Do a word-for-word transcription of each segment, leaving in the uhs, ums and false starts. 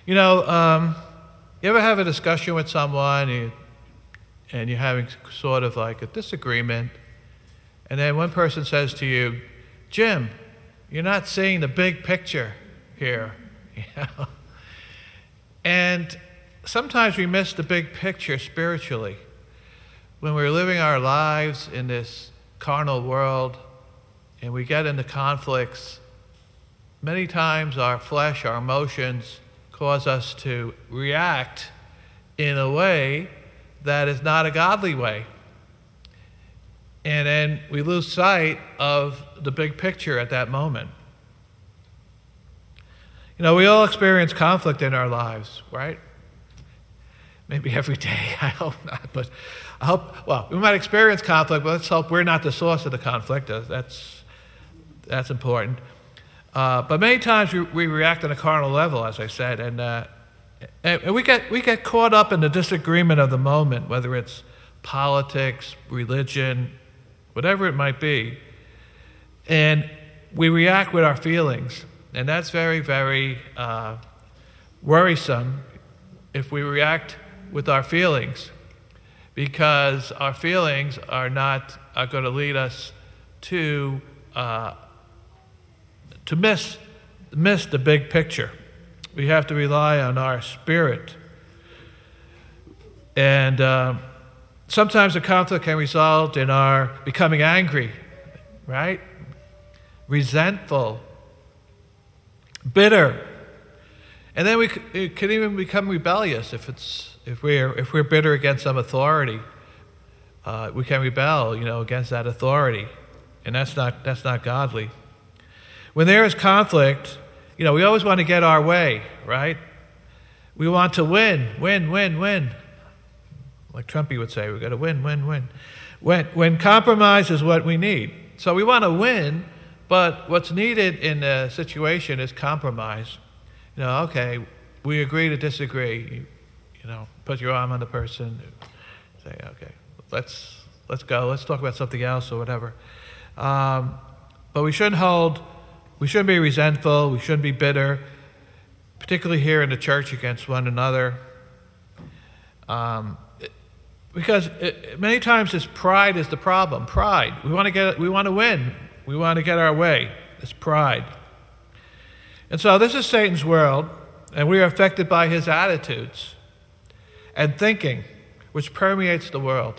You know, um, you ever have a discussion with someone you, and you're having sort of like a disagreement, and then one person says to you, Jim, you're not seeing the big picture here. You know? And sometimes we miss the big picture spiritually. When we're living our lives in this carnal world and we get into conflicts, many times our flesh, our emotions, cause us to react in a way that is not a godly way. And then we lose sight of the big picture at that moment. You know, we all experience conflict in our lives, right? Maybe every day, I hope not. But I hope, well, we might experience conflict, but let's hope we're not the source of the conflict. That's, that's important. Uh, but many times we, we react on a carnal level, as I said, and, uh, and we get we get caught up in the disagreement of the moment, whether it's politics, religion, whatever it might be, and we react with our feelings, and that's very, very uh, worrisome if we react with our feelings, because our feelings are not are going to lead us to uh, to miss miss the big picture. We have to rely on our spirit, and uh, sometimes the conflict can result in our becoming angry, right? Resentful, bitter, and then we c- it can even become rebellious if it's if we're if we're bitter against some authority. Uh, we can rebel, you know, against that authority, and that's not that's not godly. When there is conflict, you know, we always want to get our way, right? We want to win, win, win, win. Like Trumpy would say, we've got to win, win, win. When, when compromise is what we need. So we want to win, but what's needed in a situation is compromise. You know, okay, we agree to disagree. You, you know, put your arm on the person. Say, okay, let's let's go. Let's talk about something else or whatever. Um, but we shouldn't hold... We shouldn't be resentful. We shouldn't be bitter, particularly here in the church against one another. Um, because it, many times this pride is the problem. Pride. We want to get. We want to win. We want to get our way. It's pride. And so this is Satan's world, and we are affected by his attitudes and thinking, which permeates the world.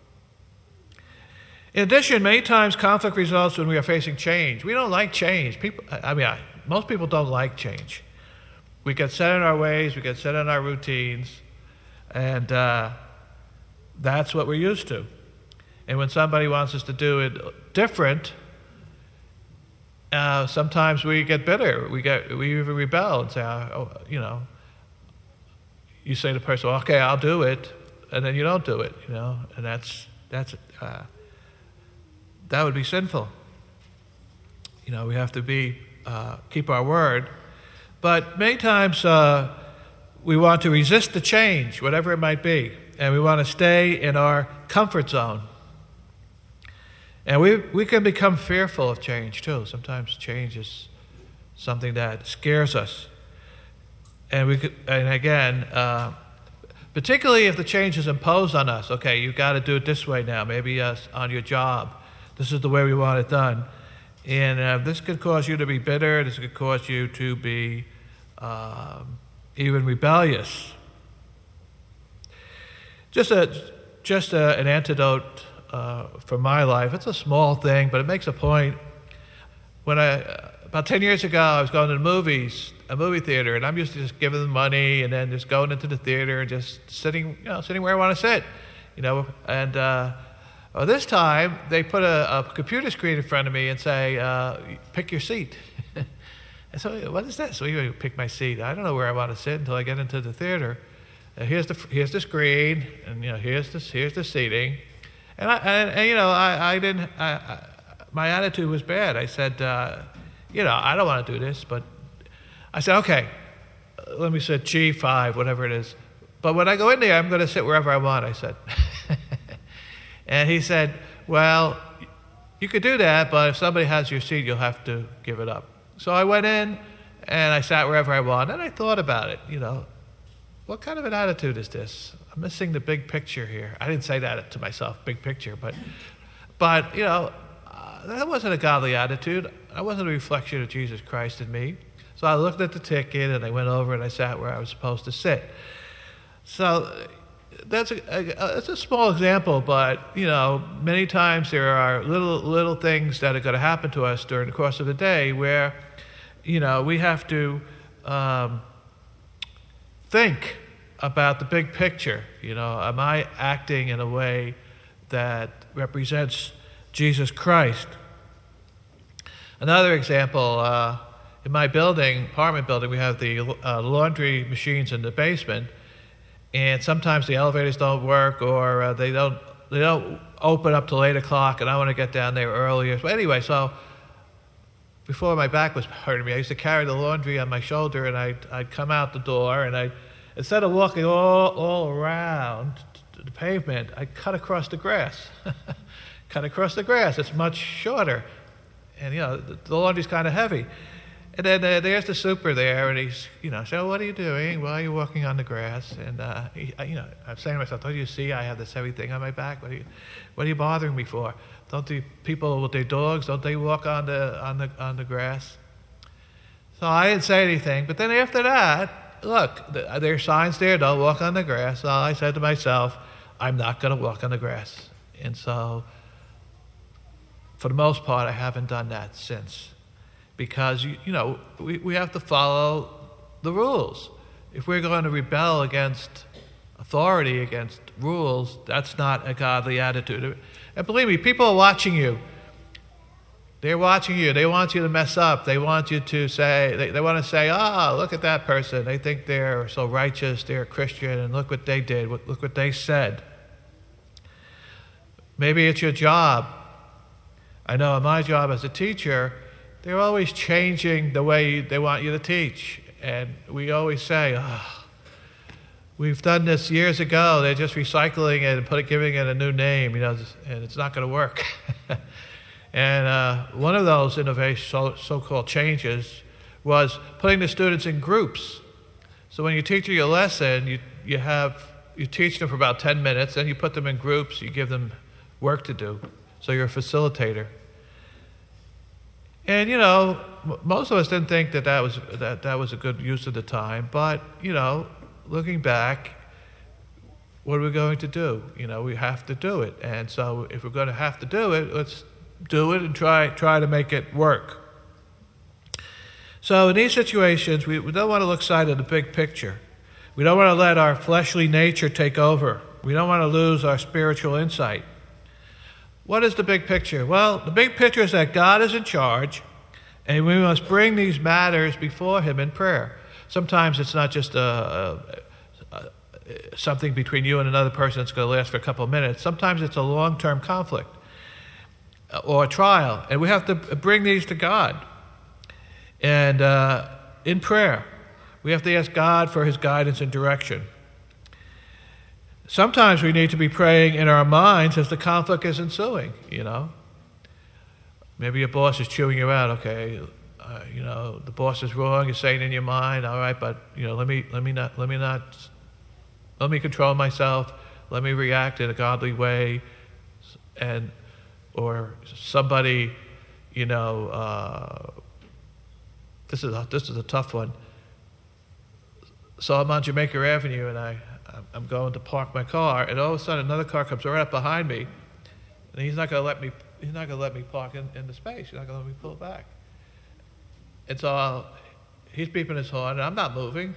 In addition, many times conflict results when we are facing change. We don't like change. People, I mean, I, most people don't like change. We get set in our ways, we get set in our routines, and uh, that's what we're used to. And when somebody wants us to do it different, uh, sometimes we get bitter. We get we even rebel and say, oh, you know, you say to the person, okay, I'll do it, and then you don't do it, you know, and that's that's. Uh, That would be sinful. You know, we have to be uh, keep our word. But many times uh, we want to resist the change, whatever it might be, and we want to stay in our comfort zone. And we we can become fearful of change too. Sometimes change is something that scares us. And we could, and again, uh, particularly if the change is imposed on us. Okay, you've got to do it this way now. Maybe uh, on your job. This is the way we want it done. And uh, this could cause you to be bitter. This could cause you to be um, even rebellious. Just a just a, an antidote uh, for my life. It's a small thing, but it makes a point. When I, about ten years ago, I was going to the movies, a movie theater, and I'm used to just giving them money and then just going into the theater and just sitting, you know, sitting where I want to sit, you know, and... Uh, Well, this time, they put a, a computer screen in front of me and say, uh, pick your seat. And so, what is that? So you pick my seat. I don't know where I want to sit until I get into the theater. Uh, here's the here's the screen, and you know here's the here's the seating. And I and, and you know I I didn't I, I, my attitude was bad. I said, uh, you know, I don't want to do this, but I said, okay, let me sit G five, whatever it is. But when I go in there, I'm going to sit wherever I want. I said. And he said, well, you could do that, but if somebody has your seat, you'll have to give it up. So I went in, And I sat wherever I wanted, and I thought about it, you know. What kind of an attitude is this? I'm missing the big picture here. I didn't say that to myself, big picture, but, but you know, uh, that wasn't a godly attitude. That wasn't a reflection of Jesus Christ in me. So I looked at the ticket, and I went over, and I sat where I was supposed to sit. So that's a, a, it's a small example, but, you know, many times there are little little things that are going to happen to us during the course of the day where, you know, we have to um, think about the big picture. You know, am I acting in a way that represents Jesus Christ? Another example, uh, in my building, apartment building, we have the uh, laundry machines in the basement, and sometimes the elevators don't work, or uh, they don't they don't open up till eight o'clock, and I want to get down there earlier. But anyway, so before my back was hurting me, I used to carry the laundry on my shoulder, and I'd, I'd come out the door, and I, instead of walking all, all around the pavement, I'd cut across the grass. Cut across the grass. It's much shorter. And, you know, the, the laundry's kind of heavy. And then uh, there's the super there, and he's, you know, so what are you doing? Well, you're walking on the grass. And, uh, he, I, you know, I'm saying to myself, don't you see I have this heavy thing on my back? What are you, what are you bothering me for? Don't the people with their dogs, don't they walk on the on the on the grass? So I didn't say anything. But then after that, look, the, there are signs there, don't walk on the grass. So I said to myself, I'm not going to walk on the grass. And so, for the most part, I haven't done that since. Because, you, you know, we, we have to follow the rules. If we're going to rebel against authority, against rules, that's not a godly attitude. And believe me, people are watching you. They're watching you. They want you to mess up. They want you to say, they, they want to say, ah, oh, look at that person. They think they're so righteous, they're a Christian, and look what they did, look what they said. Maybe it's your job. I know in my job as a teacher, they're always changing the way they want you to teach. And we always say, oh, we've done this years ago. They're just recycling it and put it, giving it a new name, you know, and it's not going to work. And uh, one of those innovations, so, so-called changes, was putting the students in groups. So when you teach your lesson, you you have you teach them for about ten minutes, then you put them in groups. You give them work to do. So you're a facilitator. And, you know, most of us didn't think that that was, that, that was a good use of the time. But, you know, looking back, what are we going to do? You know, we have to do it. And so if we're going to have to do it, let's do it and try try to make it work. So in these situations, we, we don't want to look side of the big picture. We don't want to let our fleshly nature take over. We don't want to lose our spiritual insight. What is the big picture? Well, the big picture is that God is in charge, and we must bring these matters before Him in prayer. Sometimes it's not just a, a, a, something between you and another person that's going to last for a couple of minutes. Sometimes it's a long-term conflict or a trial, and we have to bring these to God. And uh, in prayer, we have to ask God for His guidance and direction. Sometimes we need to be praying in our minds as the conflict is ensuing, you know. Maybe your boss is chewing you out, okay, uh, you know, the boss is wrong, you're saying in your mind, all right, but, you know, let me, let me not, let me not, let me control myself, let me react in a godly way, and, or somebody, you know, uh, this is a, this is a tough one. So I'm on Jamaica Avenue, and I, I'm going to park my car, and all of a sudden another car comes right up behind me, and he's not going to let me. He's not going to let me park in, in the space. He's not going to let me pull it back. And so I'll, he's beeping his horn, and I'm not moving.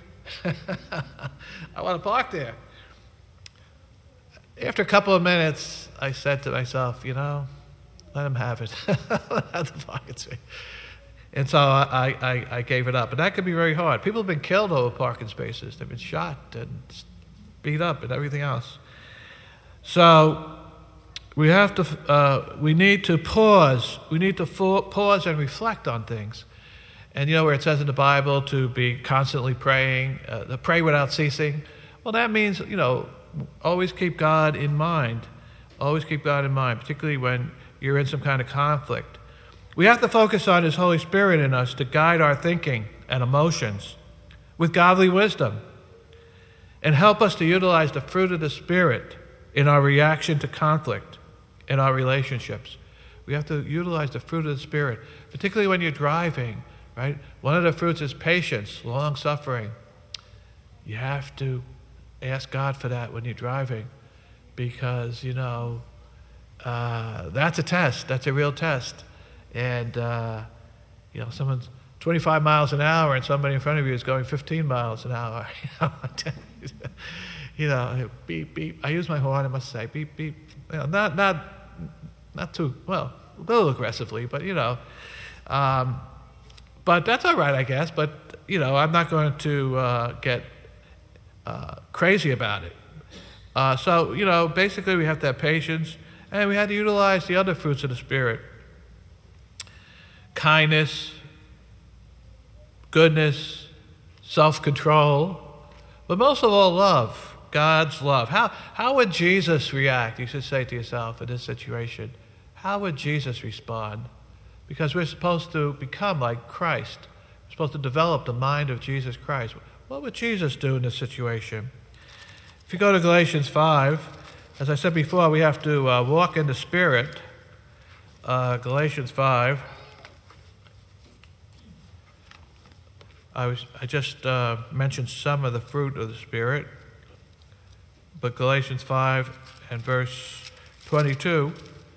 I want to park there. After a couple of minutes, I said to myself, you know, let him have it. Let the parking space. And so I, I, I gave it up. And that can be very hard. People have been killed over parking spaces. They've been shot and beat up and everything else. So we have to, uh, we need to pause. We need to fo- pause and reflect on things. And you know where it says in the Bible to be constantly praying, uh, to pray without ceasing? Well, that means, you know, always keep God in mind. Always keep God in mind, particularly when you're in some kind of conflict. We have to focus on His Holy Spirit in us to guide our thinking, and emotions with godly wisdom, and help us to utilize the fruit of the Spirit in our reaction to conflict in our relationships. We have to utilize the fruit of the Spirit, particularly when you're driving, right? One of the fruits is patience, long-suffering. You have to ask God for that when you're driving because, you know, uh, that's a test. That's a real test. And, uh, you know, someone's twenty-five miles an hour and somebody in front of you is going fifteen miles an hour. You know, beep, beep. I use my horn, I must say, beep, beep. You know, not, not, not too, well, a little aggressively, but, you know. Um, but that's all right, I guess. But, you know, I'm not going to uh, get uh, crazy about it. Uh, so, you know, basically we have to have patience, and we have to utilize the other fruits of the Spirit. Kindness, goodness, self-control, but most of all, love, God's love. How, how would Jesus react? You should say to yourself in this situation, how would Jesus respond? Because we're supposed to become like Christ. We're supposed to develop the mind of Jesus Christ. What would Jesus do in this situation? If you go to Galatians five, as I said before, we have to uh, walk in the Spirit. Uh, Galatians five. I, was, I just uh, mentioned some of the fruit of the Spirit, but Galatians five and verse twenty-two.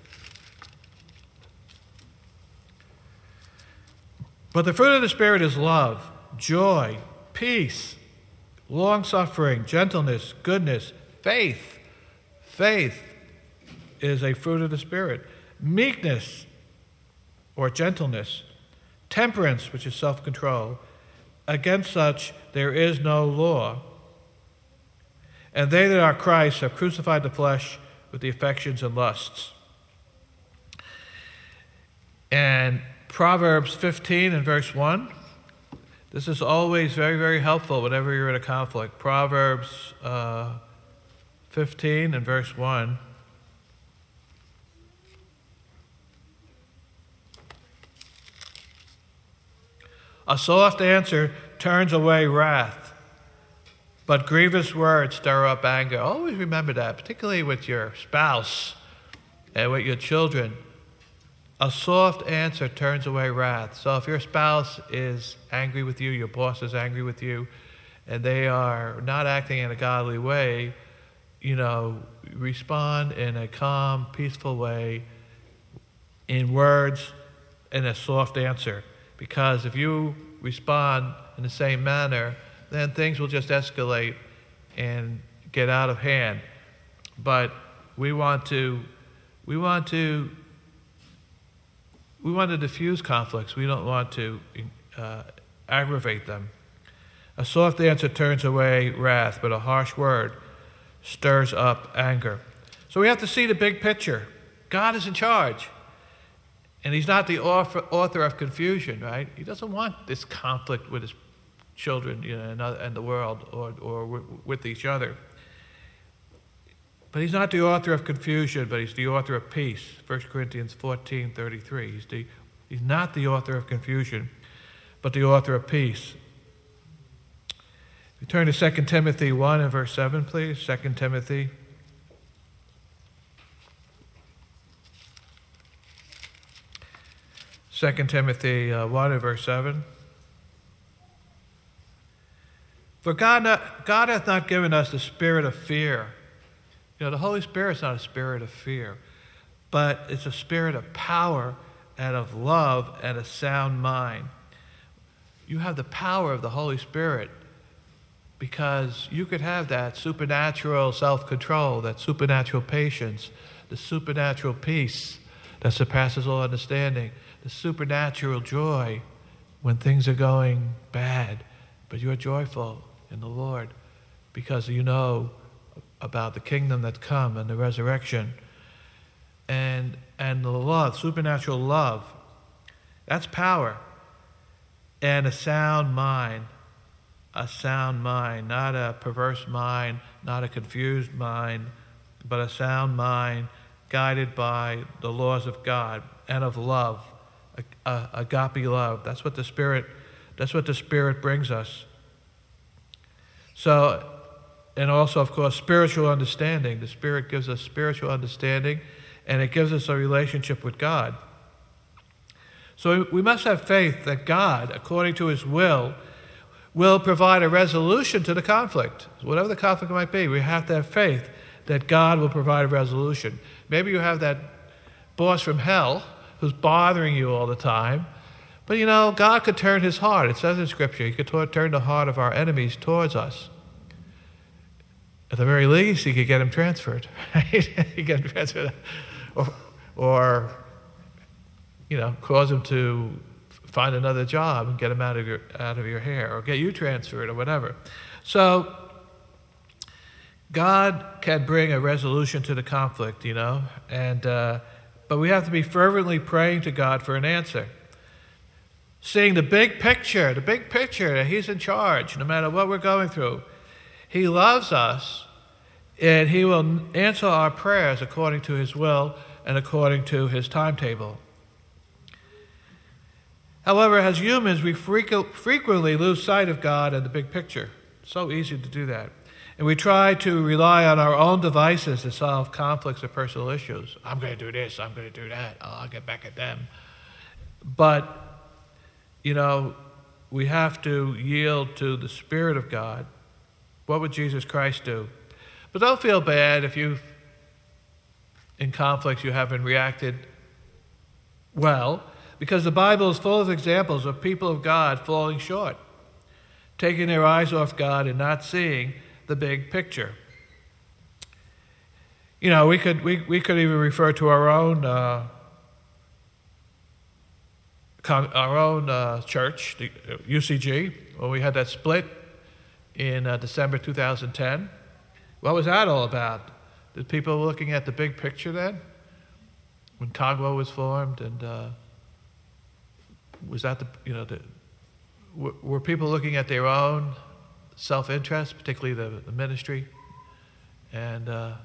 But the fruit of the Spirit is love, joy, peace, long-suffering, gentleness, goodness, faith. Faith is a fruit of the Spirit. Meekness or gentleness, temperance, which is self-control. Against such there is no law. And they that are Christ have crucified the flesh with the affections and lusts. And Proverbs fifteen and verse one. This is always very, very helpful whenever you're in a conflict. Proverbs uh, fifteen and verse one. A soft answer turns away wrath, but grievous words stir up anger. Always remember that, particularly with your spouse and with your children. A soft answer turns away wrath. So if your spouse is angry with you, your boss is angry with you, and they are not acting in a godly way, you know, respond in a calm, peaceful way, in words, in a soft answer. Because if you respond in the same manner, then things will just escalate and get out of hand. But we want to, we want to, we want to diffuse conflicts. We don't want to uh, aggravate them. A soft answer turns away wrath, but a harsh word stirs up anger. So we have to see the big picture. God is in charge. And he's not the author, author of confusion, right? He doesn't want this conflict with his children, you know, and, and the world, or, or with each other. But he's not the author of confusion, but he's the author of peace. First Corinthians fourteen thirty-three. He's, the, he's not the author of confusion, but the author of peace. We turn to Second Timothy one and verse seven, please. Second Timothy. Second Timothy uh, one and verse seven. For God, not, God hath not given us the spirit of fear. You know, the Holy Spirit's not a spirit of fear, but it's a spirit of power and of love and a sound mind. You have the power of the Holy Spirit because you could have that supernatural self-control, that supernatural patience, the supernatural peace that surpasses all understanding, the supernatural joy when things are going bad, but you're joyful in the Lord because you know about the kingdom that's come and the resurrection. And and the love, supernatural love, that's power. And a sound mind, a sound mind, not a perverse mind, not a confused mind, but a sound mind guided by the laws of God and of love, a, a, agape love. That's what the Spirit, That's what the Spirit brings us. So, and also, of course, spiritual understanding. The Spirit gives us spiritual understanding, and it gives us a relationship with God. So we must have faith that God, according to His will, will provide a resolution to the conflict. Whatever the conflict might be, we have to have faith that God will provide a resolution. Maybe you have that boss from hell who's bothering you all the time, but you know, God could turn His heart. It says in Scripture, He could t- turn the heart of our enemies towards us. At the very least, He could get him transferred, right? He could get him transferred. Or, or, you know, cause him to find another job and get him out of your out of your hair, or get you transferred, or whatever. So, God can bring a resolution to the conflict, you know, and uh, but we have to be fervently praying to God for an answer. Seeing the big picture, the big picture that He's in charge, no matter what we're going through. He loves us, and He will answer our prayers according to His will and according to His timetable. However, as humans, we frequently lose sight of God and the big picture. It's so easy to do that. And we try to rely on our own devices to solve conflicts or personal issues. I'm going to do this, I'm going to do that, oh, I'll get back at them. But, you know, we have to yield to the Spirit of God. What would Jesus Christ do? But don't feel bad if you, in conflicts, you haven't reacted well, because the Bible is full of examples of people of God falling short, taking their eyes off God and not seeing the big picture. You know, we could we, we could even refer to our own uh, con- our own uh, church, the U C G, when we had that split in uh, December two thousand ten. What was that all about? Did people looking at the big picture then, when Tagwa was formed, and uh, was that the you know the were, were people looking at their own self-interest, particularly the, the ministry, and uh,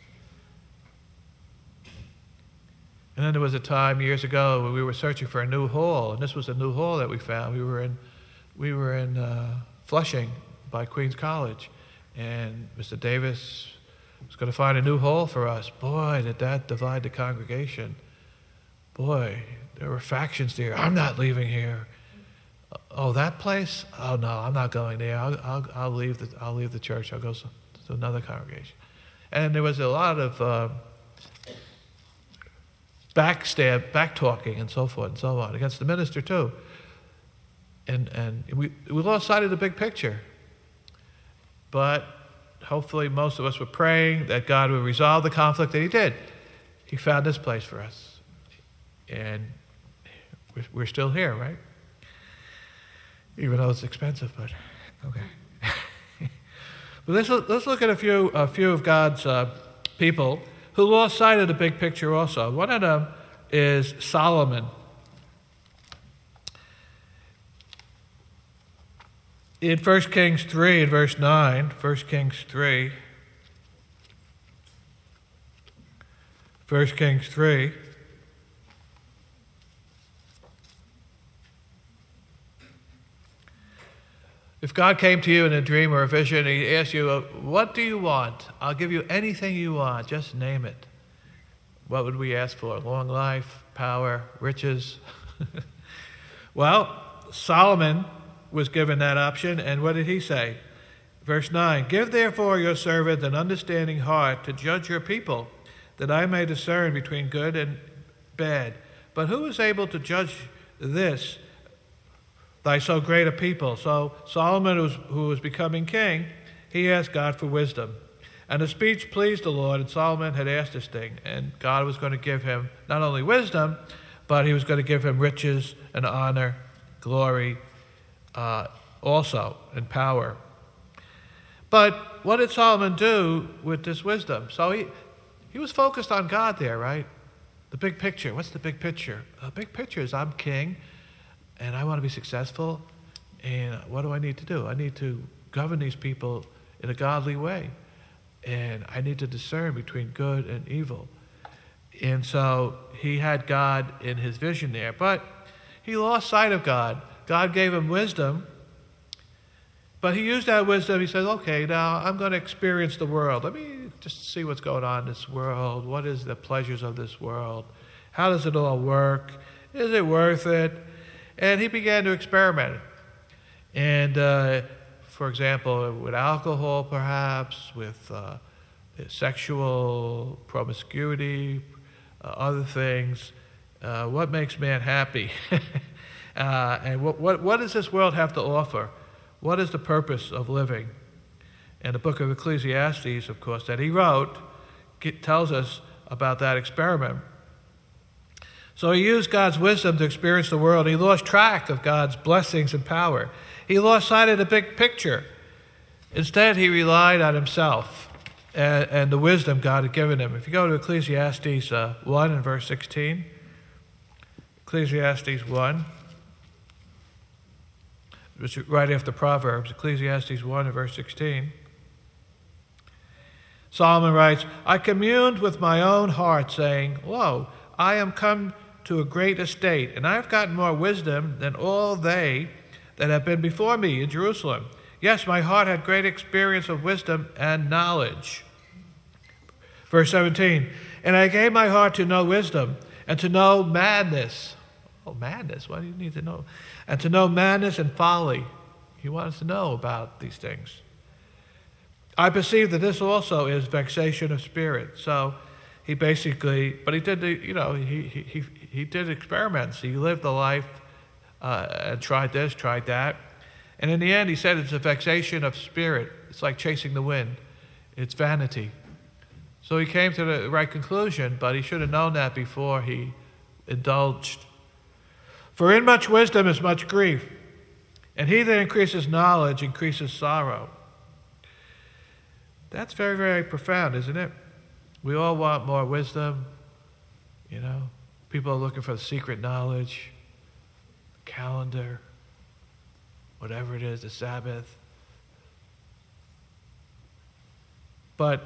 and then there was a time years ago when we were searching for a new hall, and this was a new hall that we found. We were in we were in uh, Flushing by Queens College, and Mister Davis was going to find a new hall for us. Boy, did that divide the congregation. Boy, there were factions there. I'm not leaving here. Oh, that place? Oh no, I'm not going there. I'll, I'll, I'll leave the I'll leave the church. I'll go to another congregation. And there was a lot of uh, backstab, back talking, and so forth and so on against the minister too. And and we we lost sight of the big picture. But hopefully, most of us were praying that God would resolve the conflict, and He did. He found this place for us, and we're, we're still here, right? Even though it's expensive, but okay. But let's let's look at a few a few of God's uh, people who lost sight of the big picture. Also, one of them is Solomon. In First Kings three, in verse nine, First Kings three, First Kings three. If God came to you in a dream or a vision and He asked you, what do you want? I'll give you anything you want. Just name it. What would we ask for? Long life, power, riches? Well, Solomon was given that option, and what did he say? Verse nine, give therefore your servant an understanding heart to judge your people, that I may discern between good and bad. But who is able to judge this, thy so great a people? So Solomon, who was, who was becoming king, he asked God for wisdom. And the speech pleased the Lord, and Solomon had asked this thing, and God was going to give him not only wisdom, but He was going to give him riches and honor, glory, uh, also, and power. But what did Solomon do with this wisdom? So he, he was focused on God there, right? The big picture. What's the big picture? The big picture is I'm king, and I want to be successful, and what do I need to do? I need to govern these people in a godly way, and I need to discern between good and evil. And so he had God in his vision there, but he lost sight of God God gave him wisdom, but he used that wisdom. He said, okay, now I'm going to experience the world. Let me just see what's going on in this world. What is the pleasures of this world? How does it all work? Is it worth it? And he began to experiment. And, uh, for example, with alcohol, perhaps, with uh, sexual promiscuity, uh, other things. Uh, what makes man happy? uh, and what, what, what does this world have to offer? What is the purpose of living? And the book of Ecclesiastes, of course, that he wrote, get, tells us about that experiment. So he used God's wisdom to experience the world. He lost track of God's blessings and power. He lost sight of the big picture. Instead, he relied on himself and, and the wisdom God had given him. If you go to Ecclesiastes uh, one and verse sixteen, Ecclesiastes one, which is right after Proverbs, Ecclesiastes one and verse sixteen. Solomon writes, I communed with my own heart, saying, lo, I am come to a great estate, and I have gotten more wisdom than all they that have been before me in Jerusalem. Yes, my heart had great experience of wisdom and knowledge. Verse seventeen, and I gave my heart to know wisdom and to know madness. Oh, madness, what do you need to know? And to know madness and folly. He wants to know about these things. I perceive that this also is vexation of spirit. So he basically, but he did, the, you know, he, he, he did experiments. He lived the life uh, and tried this, tried that. And in the end, he said it's a vexation of spirit. It's like chasing the wind. It's vanity. So he came to the right conclusion, but he should have known that before he indulged. For in much wisdom is much grief, and he that increases knowledge increases sorrow. That's very, very profound, isn't it? We all want more wisdom, you know. People are looking for the secret knowledge, calendar, whatever it is, the Sabbath. But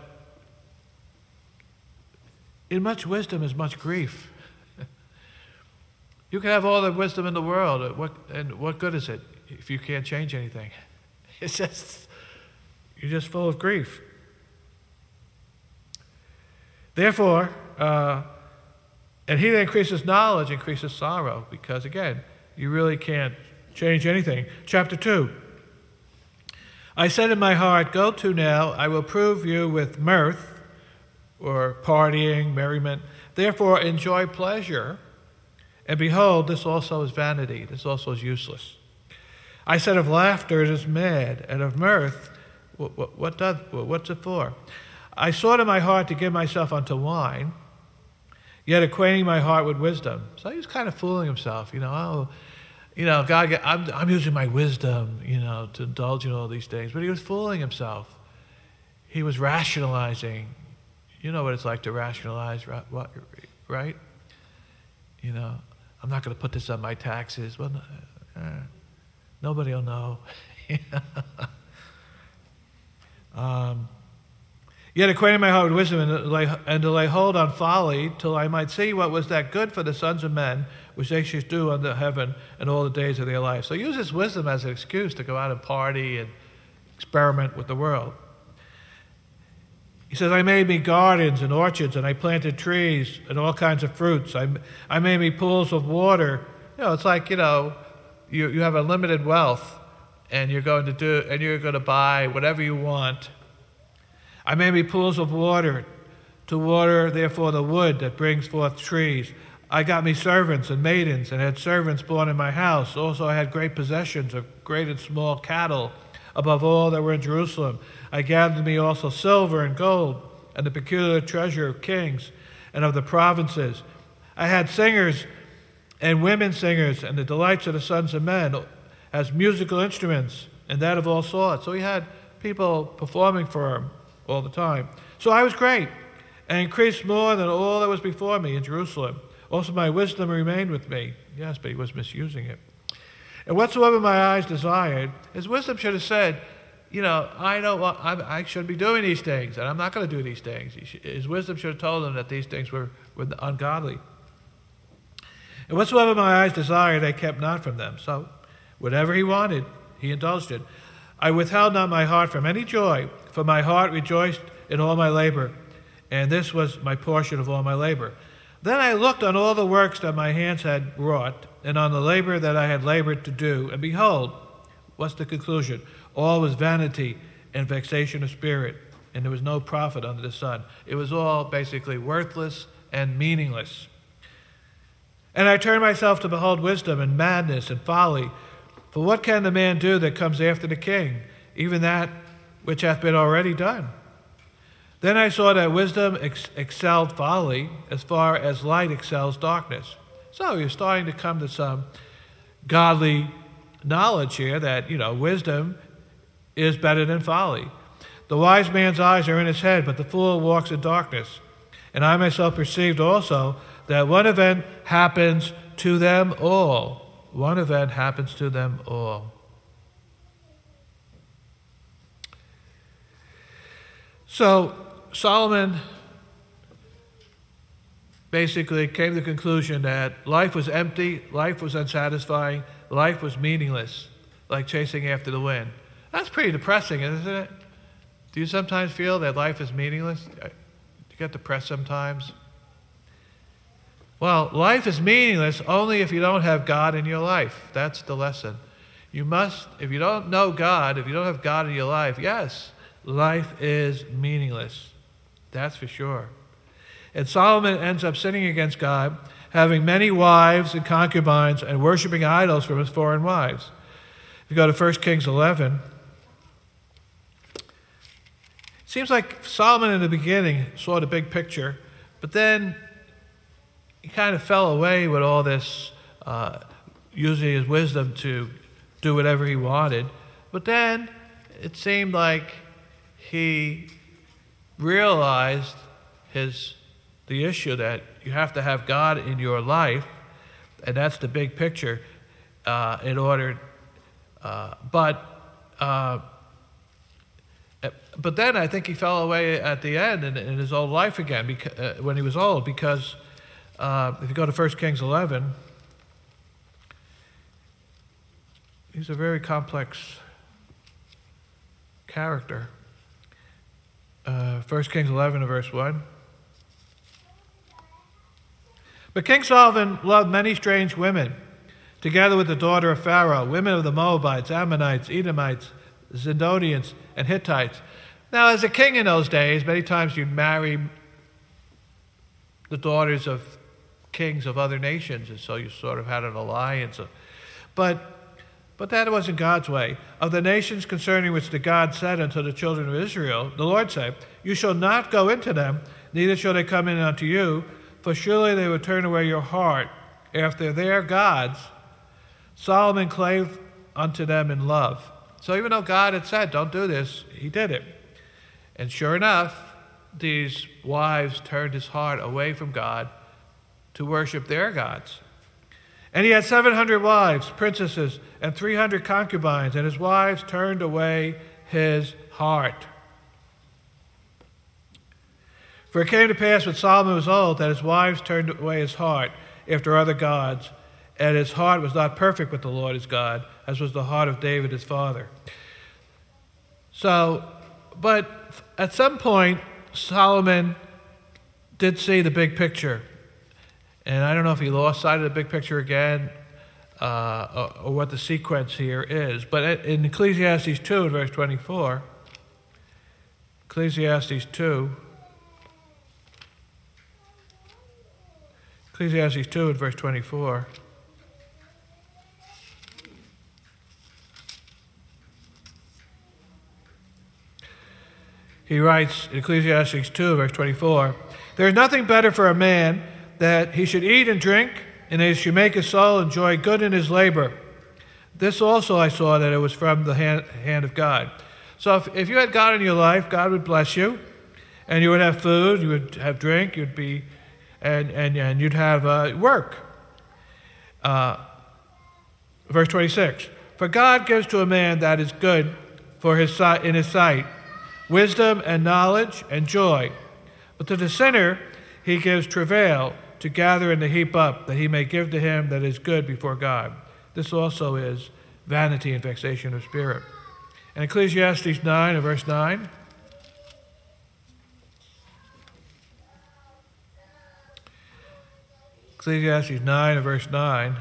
in much wisdom is much grief. You can have all the wisdom in the world, what, and what good is it if you can't change anything? It's just, you're just full of grief. Therefore, uh, and he that increases knowledge increases sorrow, because again, you really can't change anything. Chapter two. I said in my heart, go to now, I will prove you with mirth, or partying, merriment. Therefore, enjoy pleasure. And behold, this also is vanity. This also is useless. I said of laughter, it is mad, and of mirth, what, what, what doth, what's it for? I sought in my heart to give myself unto wine, yet acquainting my heart with wisdom. So he was kind of fooling himself, you know. Oh, you know, God, I'm, I'm using my wisdom, you know, to indulge in all these things. But he was fooling himself. He was rationalizing. You know what it's like to rationalize, right? You know, I'm not going to put this on my taxes. Well, uh, nobody will know. um, Yet acquainting my heart with wisdom and to, lay, and to lay hold on folly, till I might see what was that good for the sons of men, which they should do under heaven in all the days of their life. So use this wisdom as an excuse to go out and party and experiment with the world. He says, I made me gardens and orchards, and I planted trees and all kinds of fruits. I, I made me pools of water. You know, it's like, you know, you, you have unlimited wealth, and you're going to do, and you're going to buy whatever you want. I made me pools of water, to water, therefore, the wood that brings forth trees. I got me servants and maidens, and had servants born in my house. Also I had great possessions of great and small cattle, above all that were in Jerusalem. I gathered me also silver and gold, and the peculiar treasure of kings and of the provinces. I had singers and women singers, and the delights of the sons of men, as musical instruments, and that of all sorts. So he had people performing for him all the time. So I was great, and increased more than all that was before me in Jerusalem. Also my wisdom remained with me. Yes, but he was misusing it. And whatsoever my eyes desired, his wisdom should have said, you know, I don't want, I, I shouldn't be doing these things, and I'm not going to do these things. His wisdom should have told him that these things were, were ungodly. And whatsoever my eyes desired, I kept not from them. So Whatever he wanted, he indulged in. I withheld not my heart from any joy, for my heart rejoiced in all my labor, and this was my portion of all my labor. Then I looked on all the works that my hands had wrought, and on the labor that I had labored to do, and behold, what's the conclusion? All was vanity and vexation of spirit, and there was no profit under the sun. It was all basically worthless and meaningless. And I turned myself to behold wisdom and madness and folly. For what can the man do that comes after the king, even that which hath been already done? Then I saw that wisdom ex- excelled folly as far as light excels darkness. So you're starting to come to some godly knowledge here that, you know, wisdom is better than folly. The wise man's eyes are in his head, but the fool walks in darkness. And I myself perceived also that one event happens to them all. One event happens to them all. So Solomon basically came to the conclusion that life was empty, life was unsatisfying, life was meaningless, like chasing after the wind. That's pretty depressing, isn't it? Do you sometimes feel that life is meaningless? Do you get depressed sometimes? Well, life is meaningless only if you don't have God in your life. That's the lesson. You must, if you don't know God, if you don't have God in your life, yes, life is meaningless. That's for sure. And Solomon ends up sinning against God, having many wives and concubines and worshiping idols from his foreign wives. If you go to First Kings eleven, it seems like Solomon in the beginning saw the big picture, but then he kind of fell away with all this, uh, using his wisdom to do whatever he wanted. But then it seemed like he realized his the issue that you have to have God in your life, and that's the big picture. Uh, in order, uh, but uh, but then I think he fell away at the end in, in his old life again because, uh, when he was old because. Uh, if you go to First Kings eleven, he's a very complex character. Uh, First Kings eleven and verse one. But King Solomon loved many strange women, together with the daughter of Pharaoh, women of the Moabites, Ammonites, Edomites, Zidonians, and Hittites. Now, as a king in those days, many times you'd marry the daughters of kings of other nations, and so you sort of had an alliance. But but that wasn't God's way. Of the nations concerning which the God said unto the children of Israel, the Lord said, you shall not go into them, neither shall they come in unto you, for surely they would turn away your heart after their gods. Solomon clave unto them in love. So even though God had said, don't do this, he did it. And sure enough, these wives turned his heart away from God to worship their gods. And he had seven hundred wives, princesses, and three hundred concubines, and his wives turned away his heart. For it came to pass when Solomon was old that his wives turned away his heart after other gods, and his heart was not perfect with the Lord his God, as was the heart of David his father. So, but at some point, Solomon did see the big picture. And I don't know if he lost sight of the big picture again, uh, or, or what the sequence here is. But in Ecclesiastes two, in verse twenty-four, Ecclesiastes two, Ecclesiastes two, in verse twenty-four, he writes in Ecclesiastes two, verse twenty-four, there is nothing better for a man that he should eat and drink, and that he should make his soul enjoy good in his labor. This also I saw that it was from the hand, hand of God. So if, if you had God in your life, God would bless you, and you would have food, you would have drink, you'd be, and and, and you'd have uh, work. Uh, verse twenty-six, for God gives to a man that is good for his in his sight, wisdom and knowledge and joy. But to the sinner he gives travail, to gather and to heap up, that he may give to him that is good before God. This also is vanity and vexation of spirit. And Ecclesiastes nine and verse nine. Ecclesiastes nine and verse nine.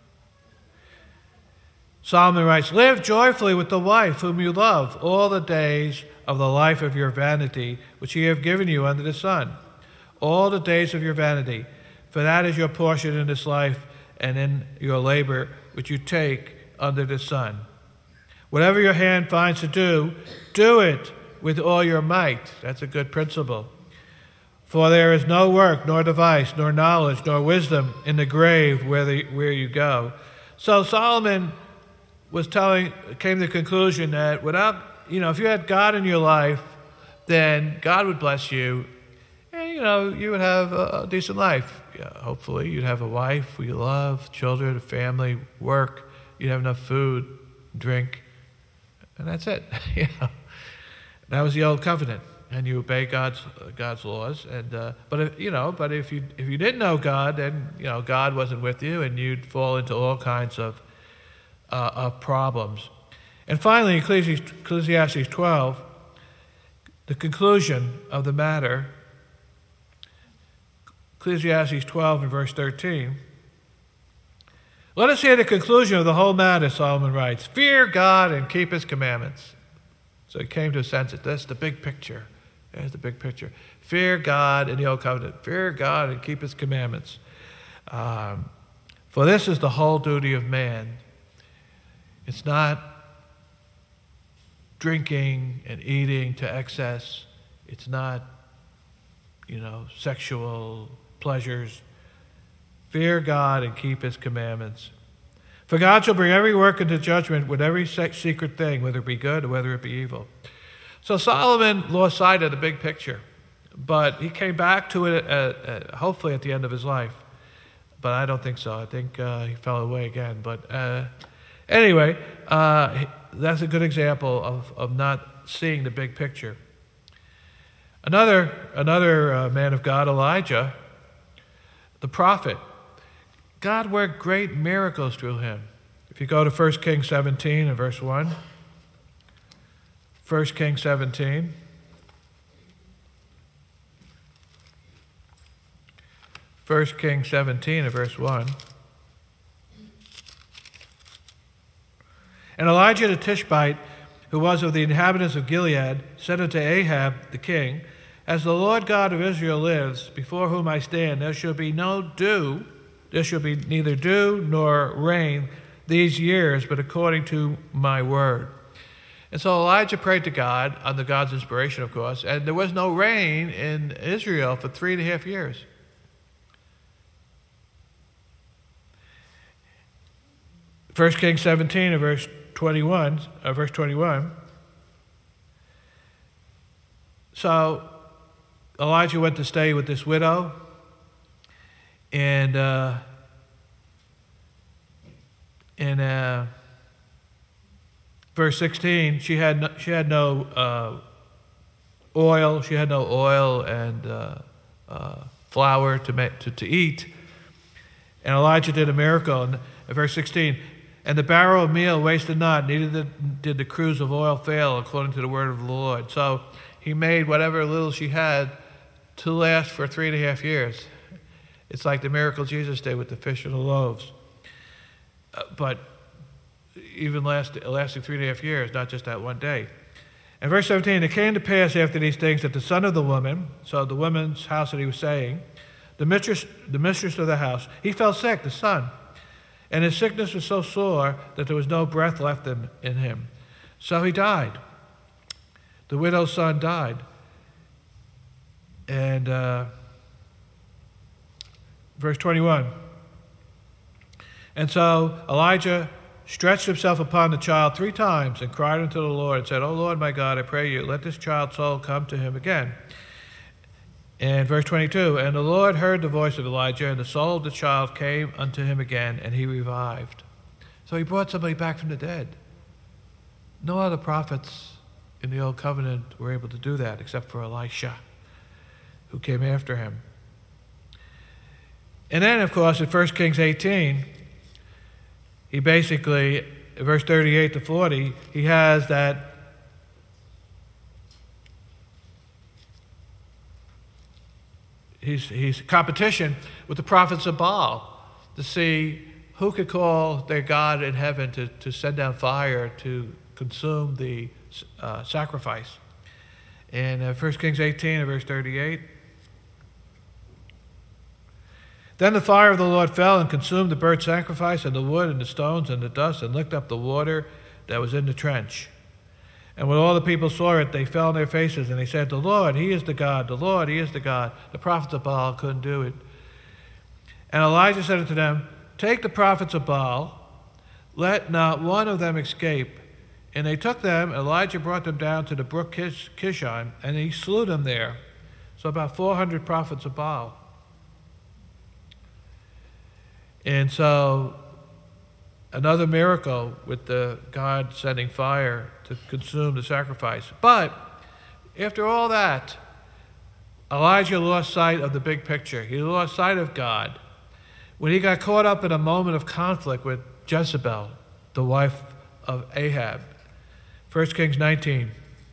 Solomon writes, "Live joyfully with the wife whom you love all the days of the life of your vanity, which ye have given you under the sun. All the days of your vanity, for that is your portion in this life and in your labor which you take under the sun. Whatever your hand finds to do, do it with all your might." That's a good principle. "For there is no work, nor device, nor knowledge, nor wisdom in the grave where, the, where you go." So Solomon was telling, came to the conclusion that without, you know, if you had God in your life, then God would bless you, and, you know, you would have a, a decent life. Yeah, hopefully, you'd have a wife who you love, children, a family, work. You'd have enough food, drink, and that's it. You know, that was the old covenant, and you obey God's God's laws. And uh, but if, you know, but if you if you didn't know God, then, you know, God wasn't with you, and you'd fall into all kinds of uh, of problems. And finally, Ecclesiastes, Ecclesiastes twelve, the conclusion of the matter. Ecclesiastes twelve and verse thirteen. "Let us hear the conclusion of the whole matter," Solomon writes. "Fear God and keep his commandments." So he came to a sense that that's the big picture. There's the big picture. Fear God in the old covenant. Fear God and keep his commandments. Um, for this is the whole duty of man. It's not drinking and eating to excess. It's not, you know, sexual pleasures. Fear God and keep his commandments. "For God shall bring every work into judgment with every secret thing, whether it be good or whether it be evil." So Solomon lost sight of the big picture, but he came back to it at, at, hopefully at the end of his life. But I don't think so. I think uh, he fell away again. But uh, anyway, uh, that's a good example of, of not seeing the big picture. Another, another uh, man of God, Elijah, the prophet, God worked great miracles through him. If you go to First Kings seventeen and verse one. First Kings seventeen. First Kings seventeen and verse one. "And Elijah the Tishbite, who was of the inhabitants of Gilead, said unto Ahab the king, As the Lord God of Israel lives, before whom I stand, there shall be no dew, there shall be neither dew nor rain these years, but according to my word." And so Elijah prayed to God, under God's inspiration, of course, and there was no rain in Israel for three and a half years. First Kings seventeen, and verse twenty-one, uh, verse twenty-one. So Elijah went to stay with this widow, and uh, in uh, verse sixteen, she had no, she had no uh, oil. She had no oil and uh, uh, flour to make to, to eat. And Elijah did a miracle. And in verse sixteen, "And the barrel of meal wasted not, neither did, did the cruse of oil fail, according to the word of the Lord." So he made whatever little she had to last for three and a half years. It's like the miracle Jesus did with the fish and the loaves. Uh, but even last, lasting three and a half years, not just that one day. And verse seventeen, "It came to pass after these things that the son of the woman," so the woman's house that he was staying, the mistress, the mistress of the house, he fell sick, the son. And his sickness was so sore that there was no breath left in, in him. So he died. The widow's son died. And uh, verse twenty-one. "And so Elijah stretched himself upon the child three times and cried unto the Lord and said, O Lord my God, I pray you, let this child's soul come to him again." And verse twenty-two, "And the Lord heard the voice of Elijah, and the soul of the child came unto him again, and he revived." So he brought somebody back from the dead. No other prophets in the Old Covenant were able to do that except for Elisha, who came after him. And then, of course, in First Kings eighteen, he basically verse thirty-eight to forty, he has that he's, he's competition with the prophets of Baal to see who could call their God in heaven to, to send down fire to consume the uh, sacrifice. In uh, First Kings eighteen, verse thirty-eight, then the fire of the Lord fell and consumed the burnt sacrifice and the wood and the stones and the dust and licked up the water that was in the trench. And when all the people saw it, they fell on their faces and they said, the Lord, he is the God. The Lord, he is the God. The prophets of Baal couldn't do it. And Elijah said unto them, take the prophets of Baal, let not one of them escape. And they took them, Elijah brought them down to the brook Kish- Kishon, and he slew them there. So about four hundred prophets of Baal. And so, another miracle with the God sending fire to consume the sacrifice. But, after all that, Elijah lost sight of the big picture. He lost sight of God. When he got caught up in a moment of conflict with Jezebel, the wife of Ahab. First Kings nineteen.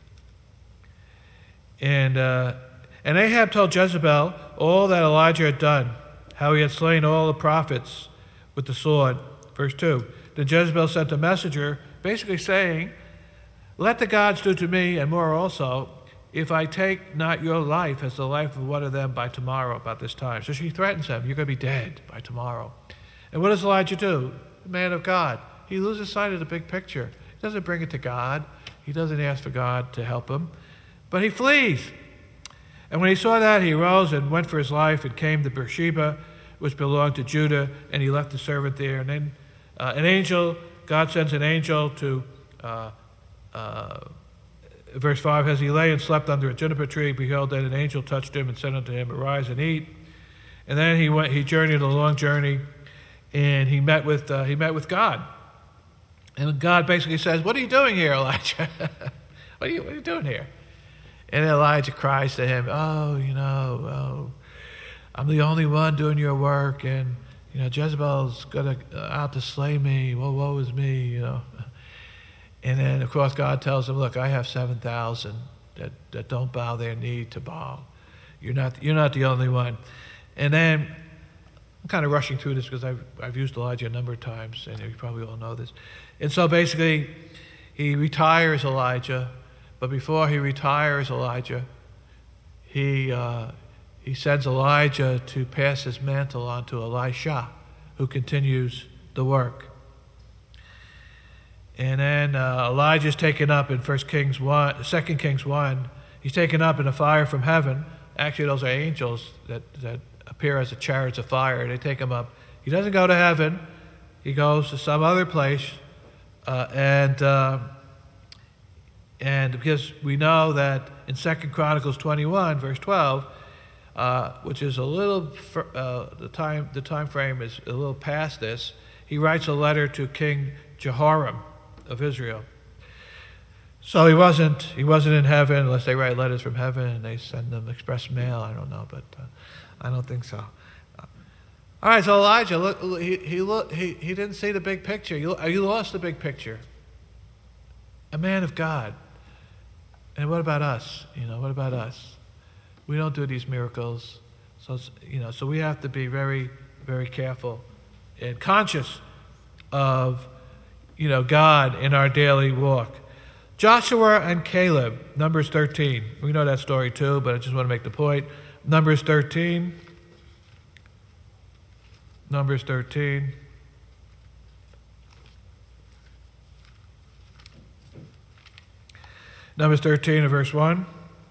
And, uh, and Ahab told Jezebel all that Elijah had done, how he had slain all the prophets with the sword. Verse two. Then Jezebel sent a messenger basically saying, let the gods do to me and more also, if I take not your life as the life of one of them by tomorrow about this time. So she threatens him, you're going to be dead by tomorrow. And what does Elijah do? The man of God. He loses sight of the big picture. He doesn't bring it to God. He doesn't ask for God to help him. But he flees. And when he saw that, he arose and went for his life and came to Beersheba, which belonged to Judah, and he left the servant there. And then uh, an angel, God sends an angel to, uh, uh, verse five, as he lay and slept under a juniper tree, behold, then an angel touched him and said unto him, arise and eat. And then he went. He journeyed a long journey, and he met with uh, he met with God. And God basically says, what are you doing here, Elijah? what, are you, what are you doing here? And Elijah cries to him, oh, you know, oh, I'm the only one doing your work, and, you know, Jezebel's gonna, uh, out to slay me. Well, woe is me, you know. And then, of course, God tells him, look, I have seven thousand that, that don't bow their knee to Baal. You're not, you're not the only one. And then, I'm kind of rushing through this because I've, I've used Elijah a number of times, and you probably all know this. And so basically, he retires Elijah, but before he retires Elijah, he uh, he sends Elijah to pass his mantle on to Elisha, who continues the work. And then uh, Elijah's taken up in First Kings one, Second Kings one. He's taken up in a fire from heaven. Actually, those are angels that, that appear as a chariots of fire. They take him up. He doesn't go to heaven. He goes to some other place. Uh, and uh, and because we know that in Second Chronicles twenty-one, verse twelve, uh, which is a little uh, the time the time frame is a little past this, he writes a letter to King Jehoram of Israel. So he wasn't he wasn't in heaven unless they write letters from heaven and they send them express mail. I don't know, but uh, I don't think so. All right, so Elijah, look, he he look, he he didn't see the big picture. You you lost the big picture. A man of God. And what about us? You know, what about us? We don't do these miracles, so you know, so we have to be very, very careful and conscious of, you know, God in our daily walk. Joshua and Caleb, Numbers thirteen. We know that story too, but I just want to make the point. Numbers thirteen. Numbers thirteen. Numbers thirteen and verse one.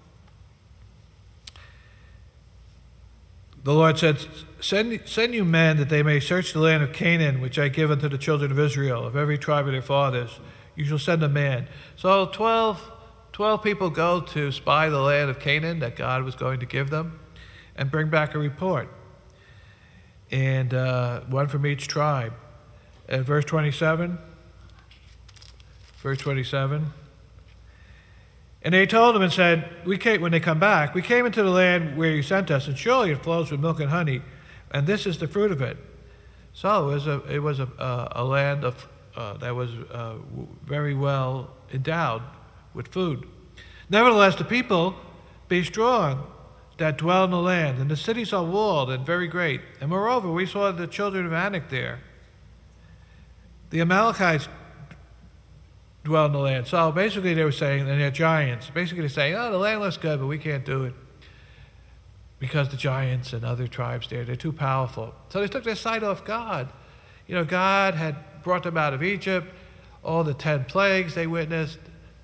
The Lord said, send, send you men that they may search the land of Canaan, which I give unto the children of Israel, of every tribe of their fathers. You shall send a man. So twelve, twelve people go to spy the land of Canaan that God was going to give them and bring back a report. And uh, one from each tribe. At verse twenty-seven, verse twenty-seven. And they told him and said, "We came when they come back. We came into the land where you sent us, and surely it flows with milk and honey, and this is the fruit of it." So it was a it was a, a, a land of uh, that was uh, very well endowed with food. Nevertheless, the people be strong that dwell in the land, and the cities are walled and very great. And moreover, we saw the children of Anak there. The Amalekites dwell in the land. So basically they were saying, and they're giants, basically they're saying, oh, the land looks good, but we can't do it. Because the giants and other tribes there, they're too powerful. So they took their sight off God. You know, God had brought them out of Egypt, all the ten plagues they witnessed.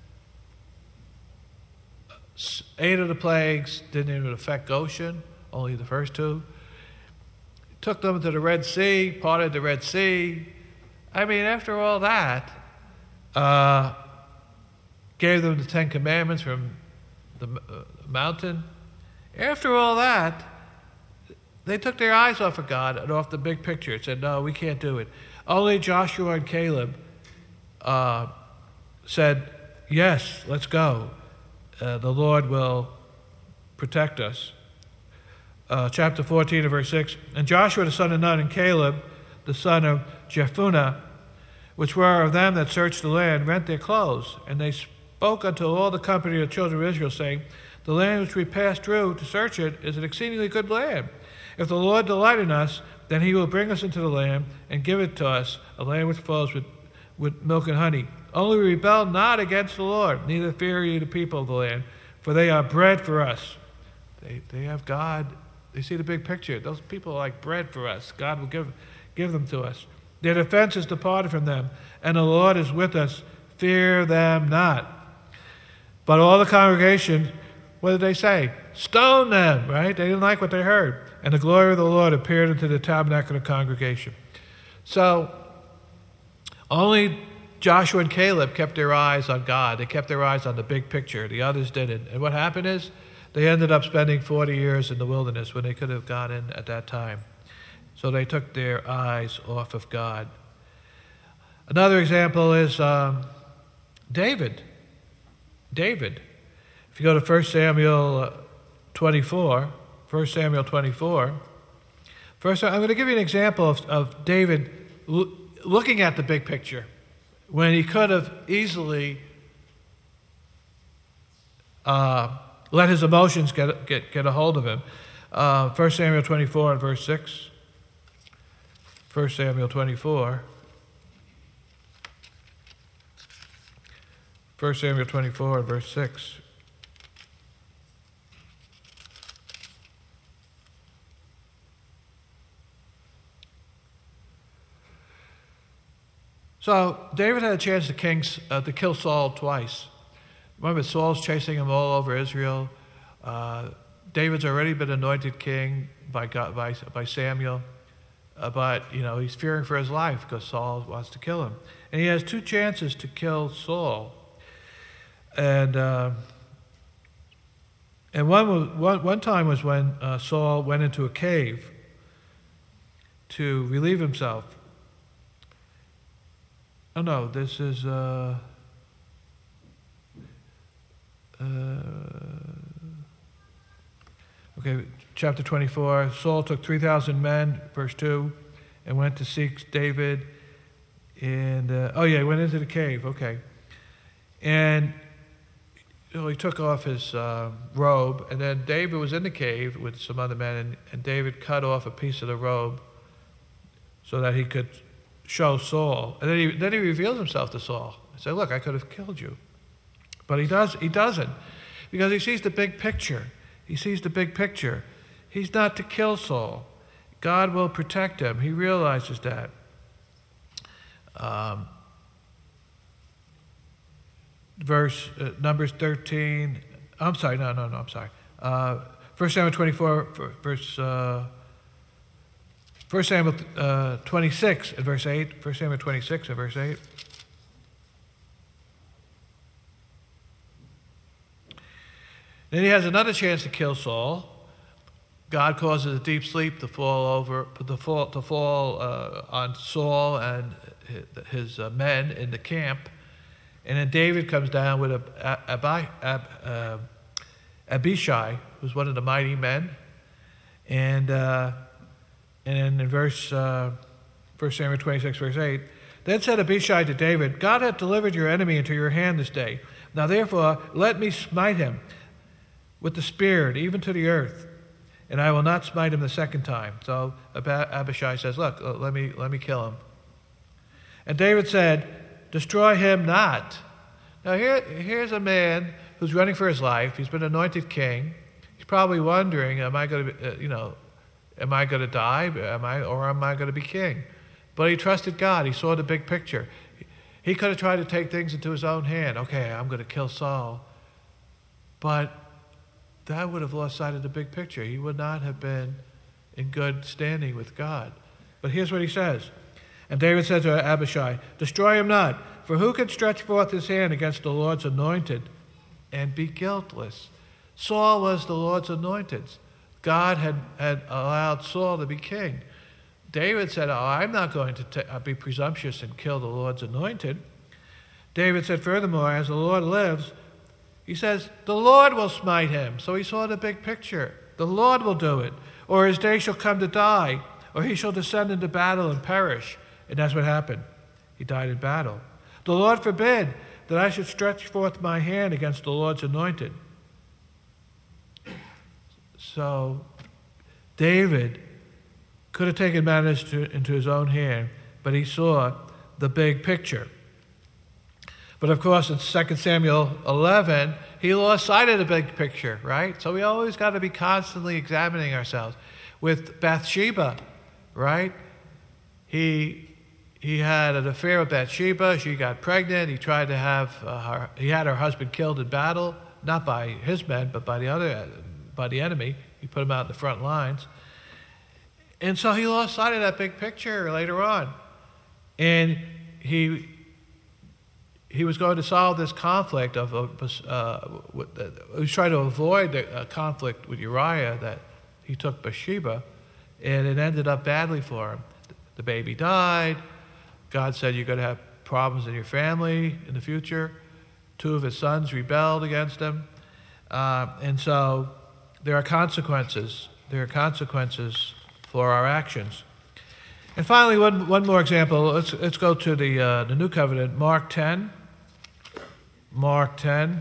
Eight of the plagues didn't even affect Goshen, only the first two. Took them to the Red Sea, parted the Red Sea. I mean, after all that, uh, gave them the Ten Commandments from the uh, mountain. After all that, they took their eyes off of God and off the big picture and said, no, we can't do it. Only Joshua and Caleb uh, said, yes, let's go. Uh, the Lord will protect us. Uh, chapter fourteen and verse six. And Joshua the son of Nun and Caleb the son of Jephunneh, which were of them that searched the land, rent their clothes. And they spoke unto all the company of the children of Israel, saying, the land which we passed through to search it is an exceedingly good land. If the Lord delight in us, then he will bring us into the land and give it to us, a land which flows with, with milk and honey. Only rebel not against the Lord, neither fear ye the people of the land, for they are bread for us. They, they have God. They see the big picture. Those people are like bread for us. God will give, give them to us. Their defense is departed from them, and the Lord is with us. Fear them not. But all the congregation, what did they say? Stone them, right? They didn't like what they heard. And the glory of the Lord appeared into the tabernacle of the congregation. So, only Joshua and Caleb kept their eyes on God. They kept their eyes on the big picture. The others didn't. And what happened is, they ended up spending forty years in the wilderness when they could have gone in at that time. So they took their eyes off of God. Another example is um, David. David. If you go to First Samuel twenty-four, First Samuel twenty-four, first, I'm going to give you an example of, of David l- looking at the big picture when he could have easily uh, let his emotions get, get, get a hold of him. Uh, First Samuel twenty-four and verse six. First Samuel twenty-four. First Samuel twenty-four and verse six. So David had a chance to, kings, uh, to kill Saul twice. Remember, Saul's chasing him all over Israel. Uh, David's already been anointed king by God, by, by Samuel, uh, but you know he's fearing for his life because Saul wants to kill him, and he has two chances to kill Saul. And uh, and one, was, one one time was when uh, Saul went into a cave to relieve himself. Oh no, this is. Uh, Uh, okay, chapter twenty-four. Saul took three thousand men, verse two, and went to seek David. And, uh, oh yeah, he went into the cave, okay. And you know, he took off his uh, robe, and then David was in the cave with some other men, and, and David cut off a piece of the robe so that he could show Saul. And then he, then he reveals himself to Saul. He said, look, I could have killed you. But he does. He doesn't, because he sees the big picture. He sees the big picture. He's not to kill Saul. God will protect him. He realizes that. Um, verse uh, Numbers thirteen. I'm sorry. No, no, no. I'm sorry. Uh, First Samuel twenty-four, verse. Uh, First Samuel uh, twenty-six and verse eight. First Samuel twenty-six and verse eight. Then he has another chance to kill Saul. God causes a deep sleep to fall over, to fall, to fall uh, on Saul and his uh, men in the camp, and then David comes down with a, Ab, Ab, uh, Abishai, who's one of the mighty men, and uh, and then in verse uh, First Samuel twenty-six, verse eight, Then said Abishai to David, God hath delivered your enemy into your hand this day. Now therefore let me smite him with the spear, even to the earth, and I will not smite him the second time. So Abishai says, look, let me, let me kill him. And David said, destroy him not. Now here, here's a man who's running for his life. He's been anointed king. He's probably wondering, am I going to, uh, you know, am I going to die? Am I, or am I going to be king? But he trusted God. He saw the big picture. He could have tried to take things into his own hand. Okay, I'm going to kill Saul. But that would have lost sight of the big picture. He would not have been in good standing with God. But here's what he says. And David said to Abishai, destroy him not, for who can stretch forth his hand against the Lord's anointed and be guiltless? Saul was the Lord's anointed. God had, had allowed Saul to be king. David said, oh, I'm not going to t- be presumptuous and kill the Lord's anointed. David said, furthermore, as the Lord lives, he says, the Lord will smite him. So he saw the big picture. The Lord will do it. Or his day shall come to die, or he shall descend into battle and perish. And that's what happened. He died in battle. The Lord forbid that I should stretch forth my hand against the Lord's anointed. So David could have taken matters to, into his own hand, but he saw the big picture. But of course, in Second Samuel eleven, he lost sight of the big picture, right? So we always got to be constantly examining ourselves. With Bathsheba, right? He he had an affair with Bathsheba. She got pregnant. He tried to have uh, her. He had her husband killed in battle, not by his men, but by the other, by the enemy. He put him out in the front lines. And so he lost sight of that big picture later on. And he he was going to solve this conflict of, uh, with, uh, he was trying to avoid the uh, conflict with Uriah that he took Bathsheba, and it ended up badly for him. The baby died. God said, you're going to have problems in your family in the future. Two of his sons rebelled against him. Uh, and so there are consequences. There are consequences for our actions. And finally, one, one more example. Let's, let's go to the, uh, the New Covenant, Mark ten. Mark ten.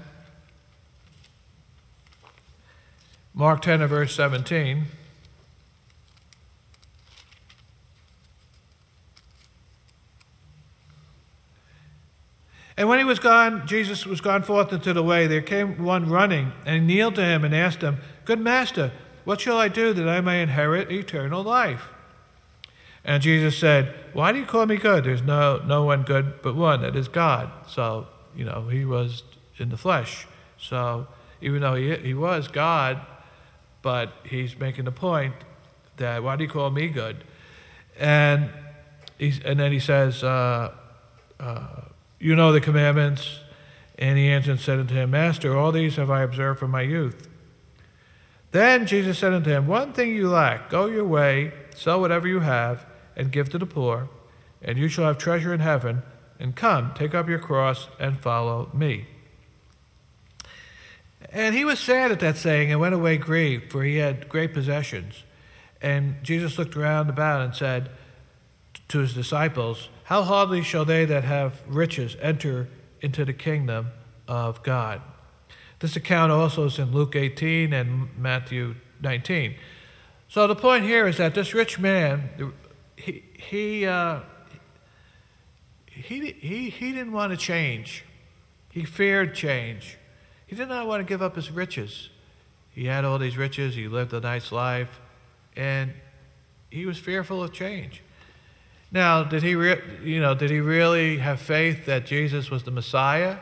Mark ten, verse seventeen. And when he was gone, Jesus was gone forth into the way, there came one running, and he kneeled to him and asked him, Good master, what shall I do that I may inherit eternal life? And Jesus said, Why do you call me good? There's no, no one good but one, that is God. So, you know, he was in the flesh. So even though he, he was God, but he's making the point that, why do you call me good? And, he's, and then he says, uh, uh, you know the commandments. And he answered and said unto him, Master, all these have I observed from my youth. Then Jesus said unto him, One thing you lack. Go your way, sell whatever you have, and give to the poor, and you shall have treasure in heaven. And come, take up your cross, and follow me. And he was sad at that saying, and went away grieved, for he had great possessions. And Jesus looked around about and said to his disciples, How hardly shall they that have riches enter into the kingdom of God? This account also is in Luke eighteen and Matthew nineteen. So the point here is that this rich man, he he uh, he, he he didn't want to change. He feared change. He did not want to give up his riches. He had all these riches. He lived a nice life, and he was fearful of change. Now, did he, re- you know, did he really have faith that Jesus was the Messiah?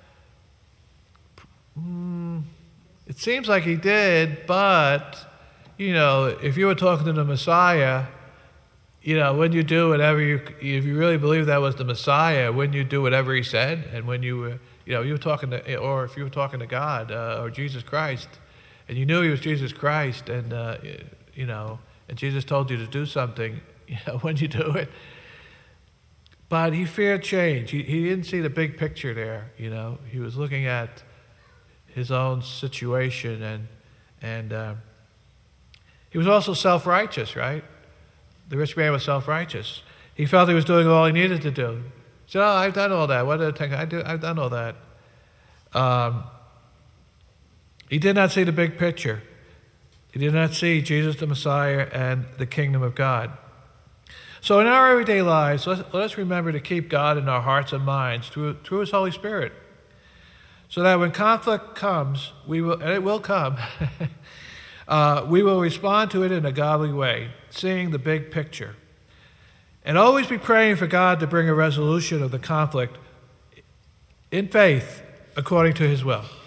Mm, it seems like he did, but, you know, if you were talking to the Messiah, you know, wouldn't you do whatever you, if you really believe that was the Messiah, wouldn't you do whatever he said? And when you were, you know, you were talking to, or if you were talking to God uh, or Jesus Christ, and you knew he was Jesus Christ, and, uh, you know, and Jesus told you to do something, you know, when you do it. But he feared change. He, he didn't see the big picture there, you know. He was looking at his own situation, and and uh, he was also self-righteous, right? The rich man was self-righteous. He felt he was doing all he needed to do. He said, oh, I've done all that. What did it take? I do, I've done all that. Um, he did not see the big picture. He did not see Jesus the Messiah and the kingdom of God. So in our everyday lives, let's, let us remember to keep God in our hearts and minds through, through His Holy Spirit, so that when conflict comes, we will, and it will come, uh, we will respond to it in a godly way, seeing the big picture. And always be praying for God to bring a resolution of the conflict in faith according to His will.